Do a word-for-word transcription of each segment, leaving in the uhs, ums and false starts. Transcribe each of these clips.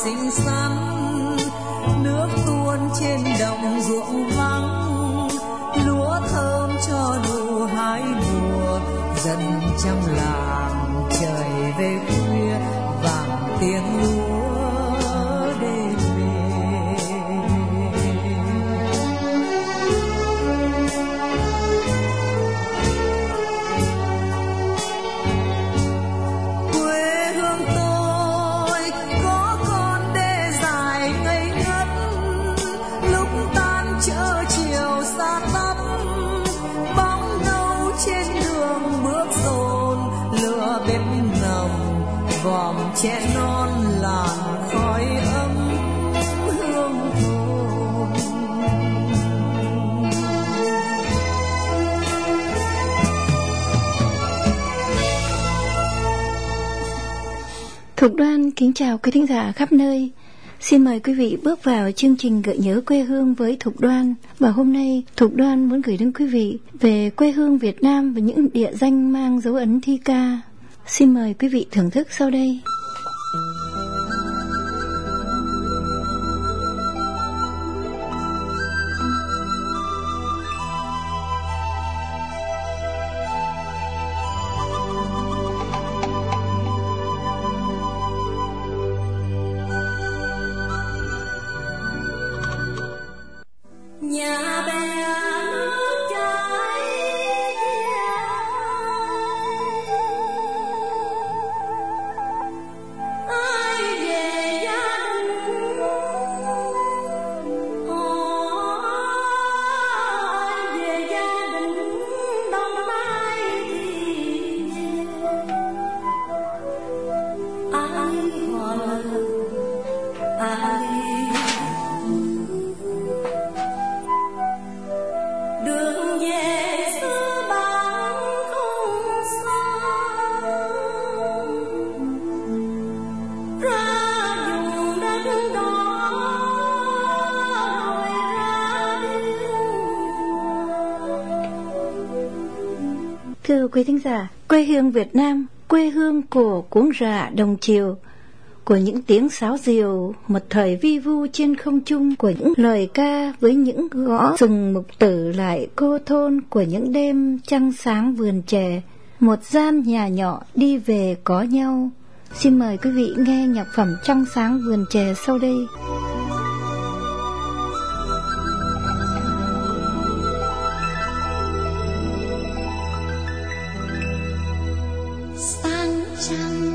xinh xắn, nước tuôn trên đồng ruộng vắng, lúa thơm cho đủ hai mùa, dân trong làng trời về khuya vàng tiếng lúa đêm về. Quê hương tôi có con đê dài ngây ngất, lúc tan chợ chiều xa tấp, bóng đâu trên đường bước dồn, lửa bếp nồng vòm chén non làn khói ấm hương thơm. Thục Đoan kính chào quý thính giả khắp nơi. Xin mời quý vị bước vào chương trình Gợi nhớ quê hương với Thục Đoan. Và hôm nay Thục Đoan muốn gửi đến quý vị về quê hương Việt Nam và những địa danh mang dấu ấn thi ca. Xin mời quý vị thưởng thức sau đây. Nhà bè nước chảy, ai về gia đình, ai về gia đình đông mai thì ai hỏi ai. Đường về xưa bạn không xa, ra vùng đất đó rồi ra đi. Thưa quý thính giả, quê hương Việt Nam, quê hương của cuống rạ đồng chiều, của những tiếng sáo diều một thời vi vu trên không trung, của những lời ca với những gõ sừng mục tử lại cô thôn, của những đêm trăng sáng vườn chè, một gian nhà nhỏ đi về có nhau. Xin mời quý vị nghe nhạc phẩm Trăng sáng vườn chè sau đây. Sáng trăng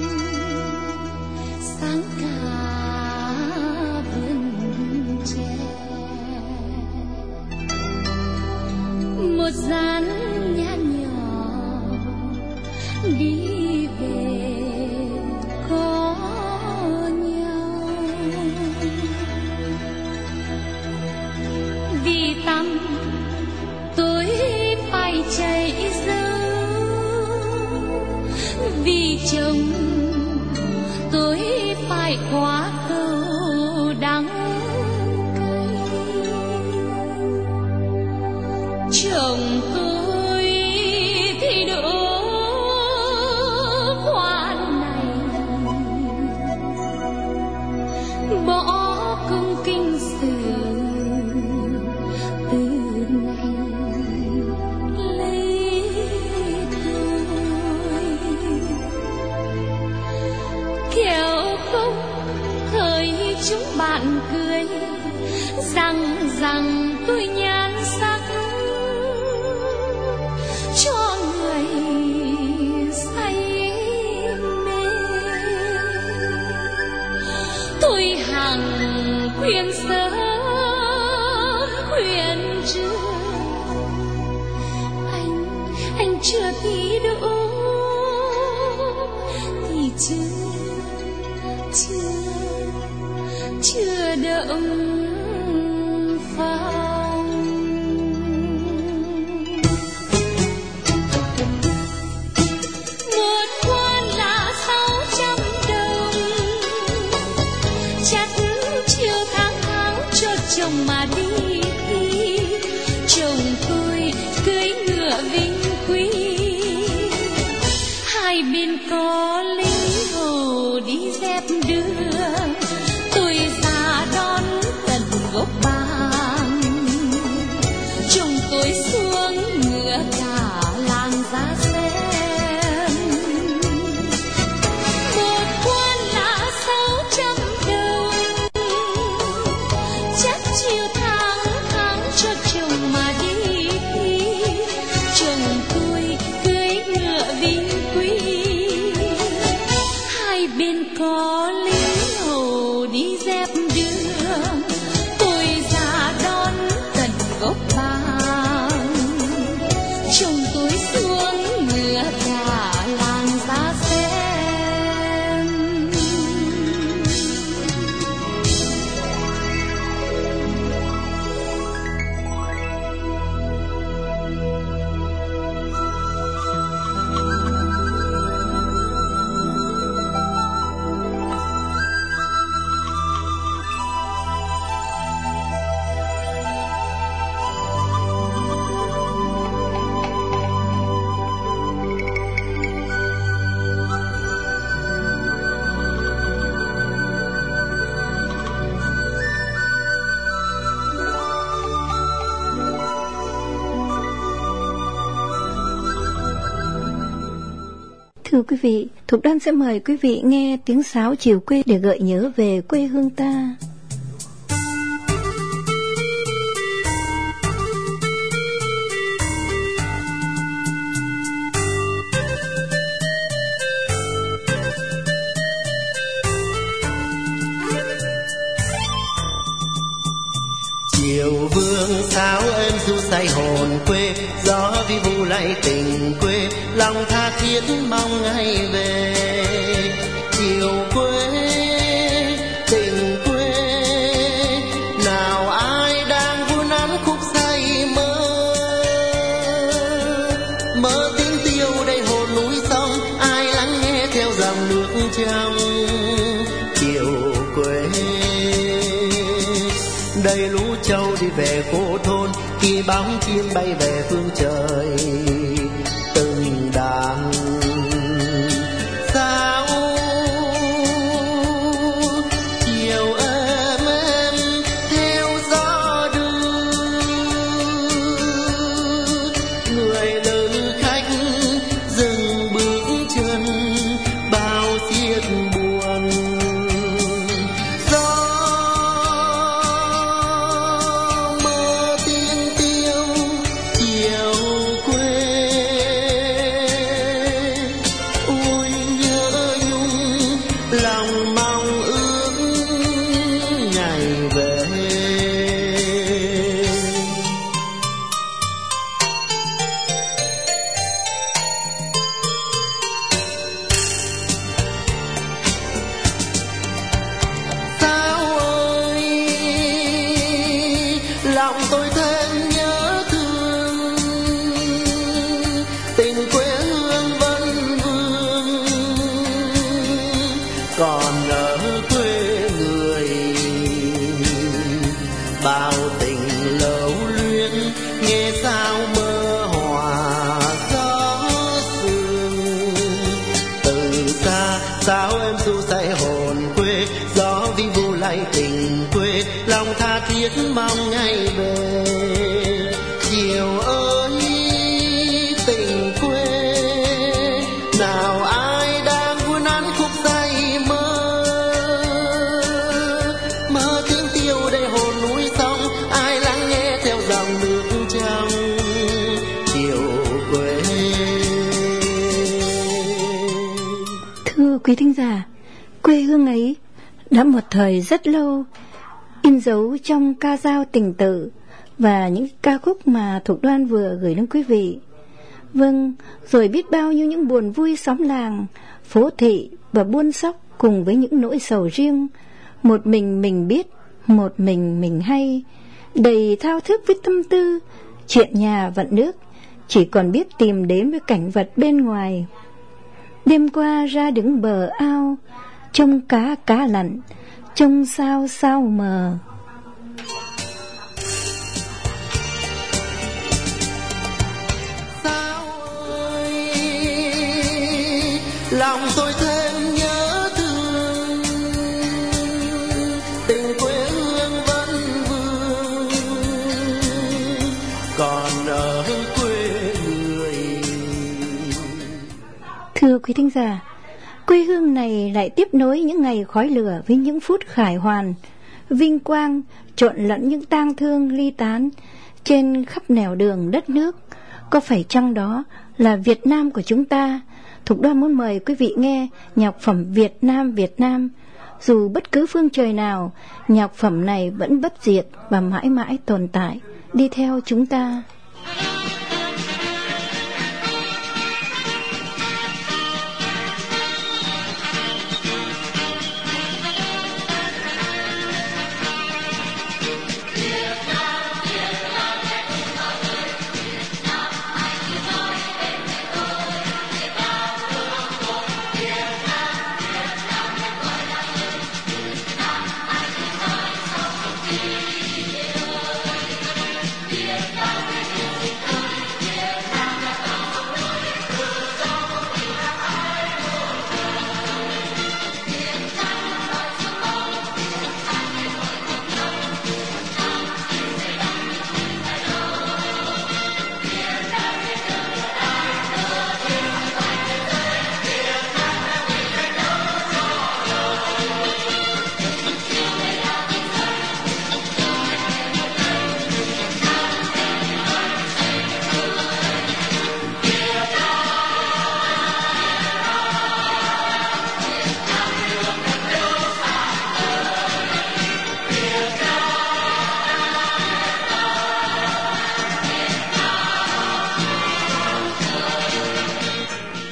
sáng cả vườn chè, một gian nhà nhỏ đi về có nhau. Vì tắm tôi phải chạy dâu, vì chồng tôi phải qua cầu đắng cay. Chồng tôi thì đỗ khoa này, bỏ công kinh sử từ ngày lấy thôi. Kẻo không thời chúng bạn cười rằng rằng tôi nhan sắc cho người say mê. Tôi hằng khuyên sớm khuyên trưa, anh anh chưa tí đủ thì chưa chưa chưa động phòng. Một quan là sáu trăm đồng, chắc chiều tháng tháng cho chồng mà đi. Chồng tôi cưới ngựa vinh quý, hai bên có lính hầu đi dép đưa Thưa quý vị, Thục Đoan sẽ mời quý vị nghe tiếng sáo chiều quê để gợi nhớ về quê hương ta. Chiều vương sáo êm du say hồn quê, gió vi vu lại tình quê, lòng tha thiết mong ngày về. Chiều quê tình quê, nào ai đang vui nắn khúc say mơ, mơ tiếng tiêu đầy hồn núi sông, ai lắng nghe theo dòng nước trong. Chiều quê đầy lũ trâu đi về phố thôn, khi bóng chim bay về phương trời từng đàn sao. Chiều êm êm theo gió đưa, người lữ khách dừng bước chân bao xiết buồn. Gió lòng mong ước ngày về. Sao ơi lòng tôi thêm nhớ thương, tình quê hương vẫn vương còn ở quê người. Bao tình lâu luyến nghe sao mơ hòa gió sương. Từ xa sao em du say hồn quê, gió vi vu lại tình quê, lòng tha thiết mong ngày về. Chiều ơi tình quê, nào ai đang vui nắn khúc say mơ, mơ tiếng tiêu đầy hồn núi sông, ai lắng nghe theo dòng nước trong. Chiều quê. Thưa quý thính giả, quê hương ấy đã một thời rất lâu in dấu trong ca dao tình tự và những ca khúc mà Thục Đoan vừa gửi đến quý vị. Vâng, rồi biết bao nhiêu những buồn vui xóm làng, phố thị và buôn sóc cùng với những nỗi sầu riêng. Một mình mình biết, một mình mình hay, đầy thao thức với tâm tư, chuyện nhà vận nước, chỉ còn biết tìm đến với cảnh vật bên ngoài. Đêm qua ra đứng bờ ao, trông cá cá lặn, trông sao sao mờ. Sao ơi lòng tôi thêm nhớ thương, tình quê hương vẫn vương còn ở quê người. Thưa quý thính giả, quê hương này lại tiếp nối những ngày khói lửa với những phút khải hoàn, vinh quang trộn lẫn những tang thương ly tán trên khắp nẻo đường đất nước. Có phải chăng đó là Việt Nam của chúng ta? Thục Đoan muốn mời quý vị nghe nhạc phẩm Việt Nam Việt Nam. Dù bất cứ phương trời nào, nhạc phẩm này vẫn bất diệt và mãi mãi tồn tại, đi theo chúng ta. Việt Nam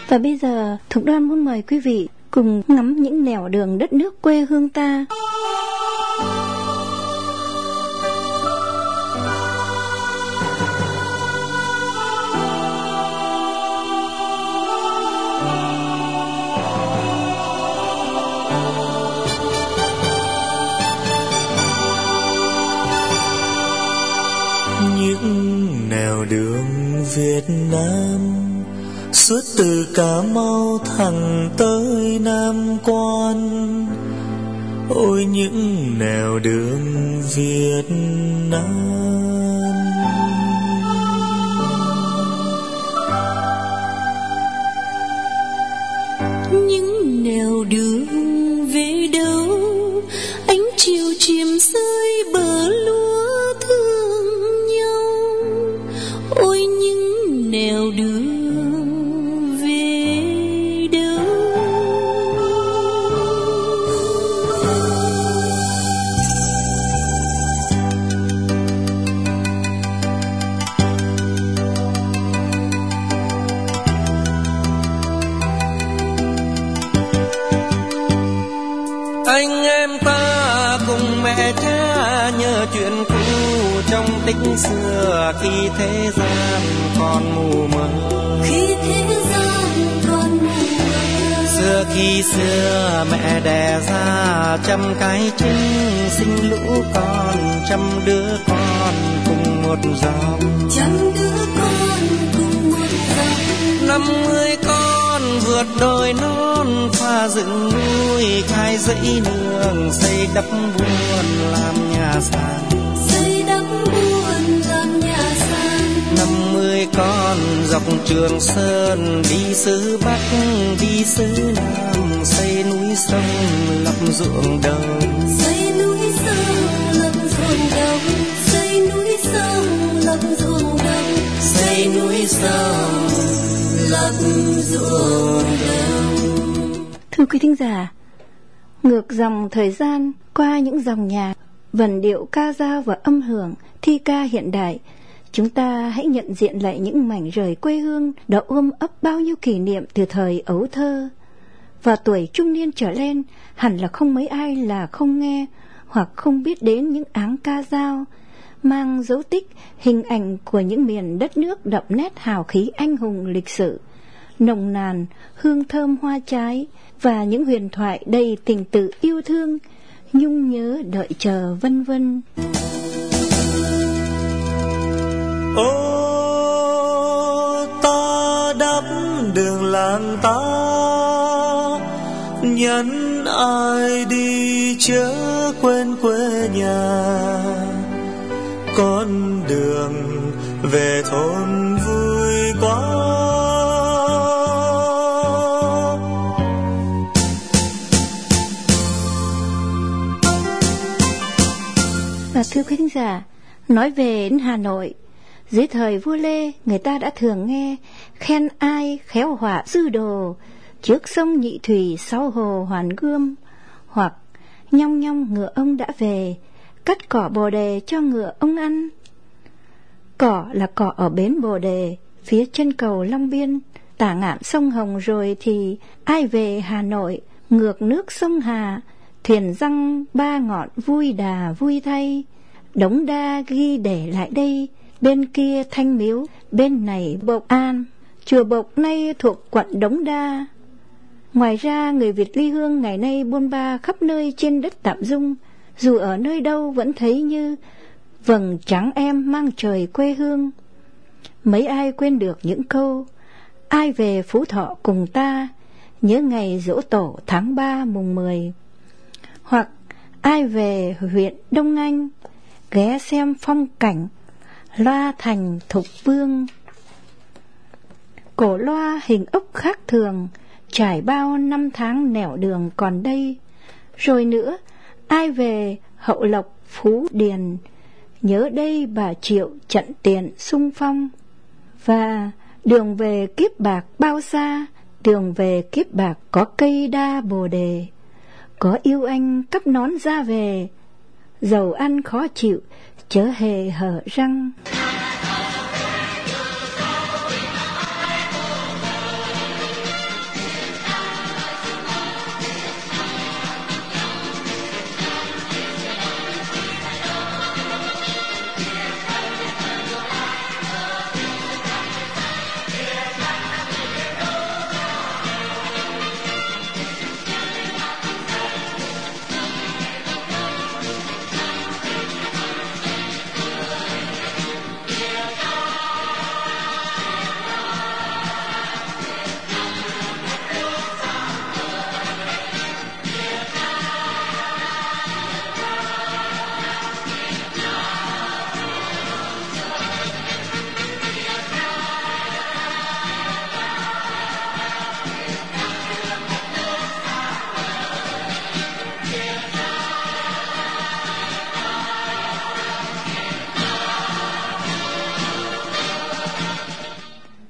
Và bây giờ Thục Đoan muốn mời quý vị cùng ngắm những nẻo đường đất nước quê hương ta. Những nẻo đường Việt Nam suốt từ Cà Mau thẳng tới Nam Quan. Ôi những nẻo đường Việt Nam, những nẻo đường về đâu ánh chiều chiêm rơi bờ lúa thương nhau. Ôi những nẻo đường anh em ta cùng mẹ cha nhớ chuyện cũ trong tích xưa, khi thế gian còn mù mờ. Khi thế gian còn mù mờ. Xưa khi xưa mẹ đẻ ra trăm cái trứng, sinh lũ con trăm đứa con cùng một dòng. Trăm đứa con cùng một dòng. Năm mươi con vượt đồi non, pha dựng núi khai dãy nương, xây đắp buôn làm nhà sàn. Xây đắp buôn làm nhà sàn. Năm mươi con dọc Trường Sơn, đi xứ Bắc đi xứ Nam, xây núi sông lập ruộng đồng. Xây núi sông lập ruộng đồng. Xây núi sông lập ruộng đồng. Xây núi sông lập ruộng đồng. Thưa quý thính giả, ngược dòng thời gian qua những dòng nhạc, vần điệu ca dao và âm hưởng thi ca hiện đại, chúng ta hãy nhận diện lại những mảnh rời quê hương đã ôm ấp bao nhiêu kỷ niệm từ thời ấu thơ. Và tuổi trung niên trở lên, hẳn là không mấy ai là không nghe hoặc không biết đến những áng ca dao, mang dấu tích hình ảnh của những miền đất nước đậm nét hào khí anh hùng lịch sử, nồng nàn hương thơm hoa trái và những huyền thoại đầy tình tự yêu thương, nhung nhớ đợi chờ vân vân. ô ta đắp đường làng ta, nhắn ai đi chớ quên quê nhà. Con đường về thôn vui quá. Và thưa quý khán giả, nói về đến Hà Nội, dưới thời vua Lê, người ta đã thường nghe khen ai khéo họa dư đồ, trước sông Nhị Thủy sau hồ Hoàn Gươm, hoặc nhong nhong ngựa ông đã về, cắt cỏ bồ đề cho ngựa ông ăn. Cỏ là cỏ ở bến Bồ Đề, phía chân cầu Long Biên, tả ngạn sông Hồng rồi thì ai về Hà Nội, ngược nước sông Hà, thuyền răng ba ngọn vui đà vui thay. Đống đa ghi để lại đây, bên kia Thanh Miếu, bên này Bộc An. Chùa Bộc nay thuộc quận Đống Đa. Ngoài ra, người Việt ly hương ngày nay buôn ba khắp nơi trên đất Tạm Dung, dù ở nơi đâu vẫn thấy như vầng trắng em mang trời quê hương. Mấy ai quên được những câu ai về Phú Thọ cùng ta, nhớ ngày giỗ tổ tháng ba mùng mười. Hoặc ai về huyện Đông Anh, ghé xem phong cảnh loa thành Thục Vương. Cổ loa hình ốc khác thường, trải bao năm tháng nẻo đường còn đây. Rồi nữa, ai về Hậu Lộc Phú Điền, nhớ đây bà Triệu trận tiền xung phong. Và đường về Kiếp Bạc bao xa, đường về Kiếp Bạc có cây đa bồ đề, có yêu anh cắp nón ra về, dầu ăn khó chịu chớ hề hở răng.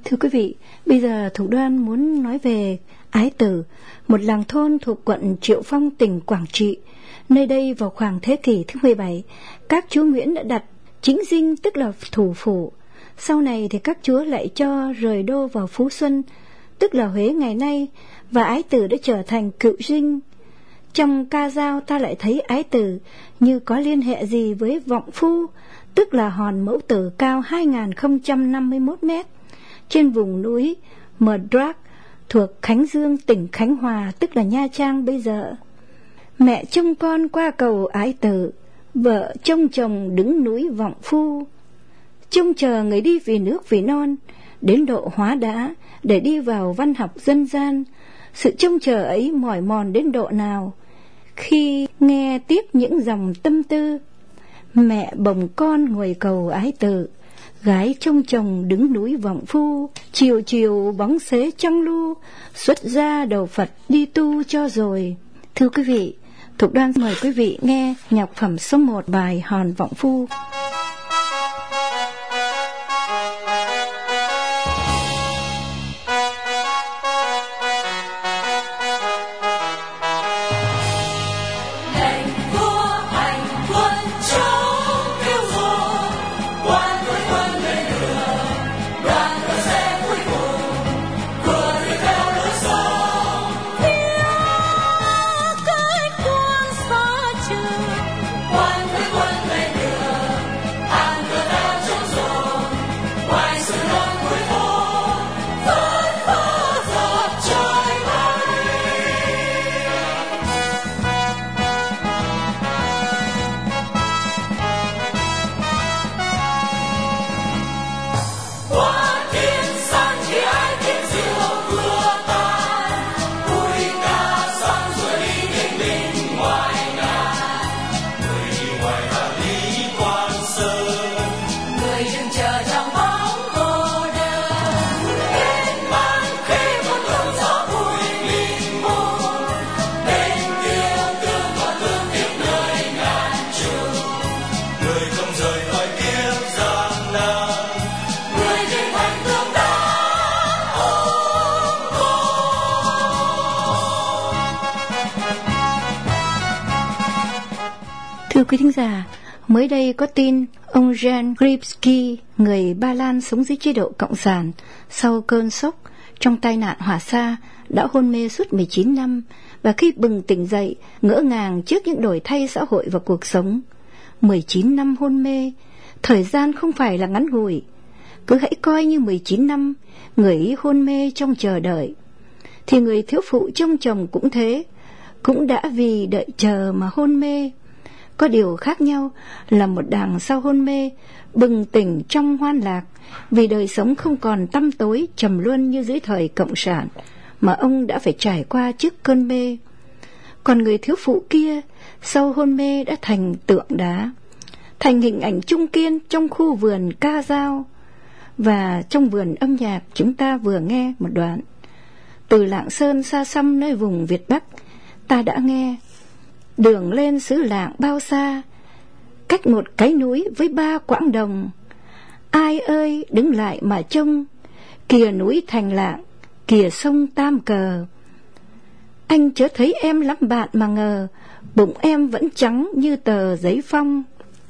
Thưa quý vị, bây giờ Thủ Đoan muốn nói về Ái Tử, một làng thôn thuộc quận Triệu Phong, tỉnh Quảng Trị. Nơi đây vào khoảng thế kỷ thứ mười bảy, các chúa Nguyễn đã đặt chính dinh, tức là thủ phủ. Sau này thì các chúa lại cho rời đô vào Phú Xuân, tức là Huế ngày nay, và Ái Tử đã trở thành cựu dinh. Trong ca dao ta lại thấy Ái Tử như có liên hệ gì với Vọng Phu, tức là hòn mẫu tử cao hai nghìn không trăm năm mươi mốt mét, trên vùng núi Mờ Đrác thuộc Khánh Dương, tỉnh Khánh Hòa, tức là Nha Trang bây giờ. Mẹ trông con qua cầu Ái Tử, vợ trông chồng đứng núi Vọng Phu. Trông chờ người đi vì nước vì non, đến độ hóa đã để đi vào văn học dân gian. Sự trông chờ ấy mỏi mòn đến độ nào khi nghe tiếp những dòng tâm tư. Mẹ bồng con ngồi cầu Ái Tử, gái trông chồng đứng núi Vọng Phu. Chiều chiều bóng xế trong lu, xuất ra đầu Phật đi tu cho rồi. Thưa quý vị, Thục Đoan mời quý vị nghe nhạc phẩm số một, bài Hòn Vọng Phu. Thưa quý thính giả, mới đây có tin ông Jan Gribski, người Ba Lan sống dưới chế độ Cộng sản, sau cơn sốc trong tai nạn hỏa xa đã hôn mê suốt mười chín năm, và khi bừng tỉnh dậy ngỡ ngàng trước những đổi thay xã hội và cuộc sống. mười chín năm hôn mê, thời gian không phải là ngắn ngủi. Cứ hãy coi như mười chín năm người ấy hôn mê trong chờ đợi, thì người thiếu phụ trông chồng cũng thế, cũng đã vì đợi chờ mà hôn mê. Có điều khác nhau là một đằng sau hôn mê bừng tỉnh trong hoan lạc, vì đời sống không còn tăm tối trầm luân như dưới thời Cộng sản mà ông đã phải trải qua trước cơn mê. Còn người thiếu phụ kia sau hôn mê đã thành tượng đá, thành hình ảnh trung kiên trong khu vườn ca dao. Và trong vườn âm nhạc chúng ta vừa nghe một đoạn: từ Lạng Sơn xa xăm nơi vùng Việt Bắc, ta đã nghe đường lên xứ Lạng bao xa, cách một cái núi với ba quãng đồng. Ai ơi đứng lại mà trông, kìa núi Thành Lạng, kìa sông Tam Cờ. Anh chớ thấy em lắm bạn mà ngờ, bụng em vẫn trắng như tờ giấy phong.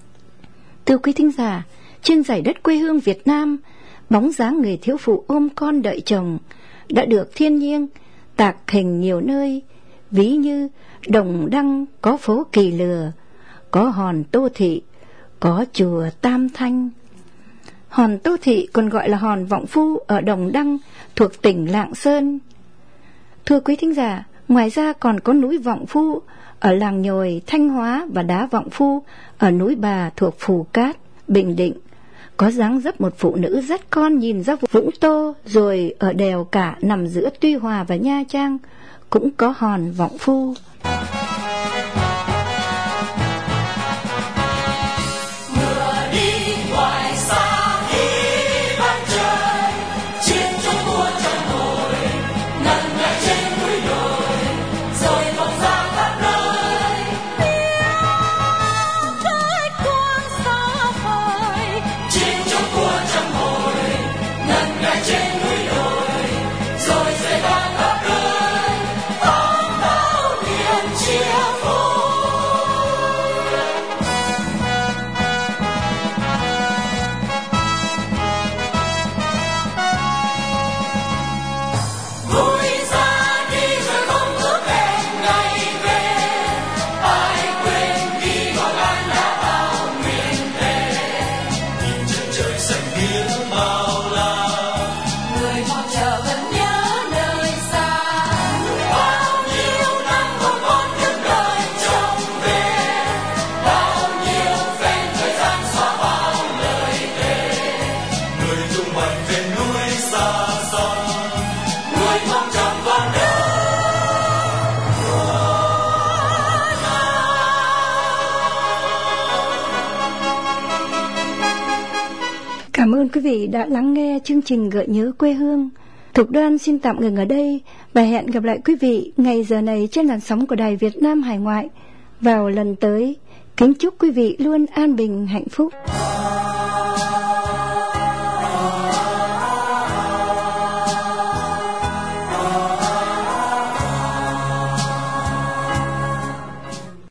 Thưa quý thính giả, trên dải đất quê hương Việt Nam, bóng dáng người thiếu phụ ôm con đợi chồng đã được thiên nhiên tạc hình nhiều nơi, ví như Đồng Đăng có phố Kỳ Lừa, có hòn Tô Thị, có chùa Tam Thanh. Hòn Tô Thị còn gọi là hòn Vọng Phu ở Đồng Đăng thuộc tỉnh Lạng Sơn. Thưa quý thính giả, ngoài ra còn có núi Vọng Phu ở làng Nhồi, Thanh Hóa, và đá Vọng Phu ở núi Bà thuộc Phù Cát, Bình Định. Có dáng dấp một phụ nữ dắt con nhìn ra Vũng Tô. Rồi ở đèo Cả nằm giữa Tuy Hòa và Nha Trang cũng có hòn Vọng Phu. Trên trời xanh biếc bao la. Người mong chờ vẫn nhớ nơi xa, bao nhiêu năm không con đứng đợi trông về, bao nhiêu phen thời gian xóa bao lời thề. Người tung hoành ven núi xa xăm, người mong chẳng còn đâu. Cảm ơn quý vị đã lắng nghe chương trình Gợi nhớ quê hương. Thục Đoan xin tạm ngừng ở đây và hẹn gặp lại quý vị ngày giờ này trên làn sóng của Đài Việt Nam Hải Ngoại vào lần tới. Kính chúc quý vị luôn an bình hạnh phúc.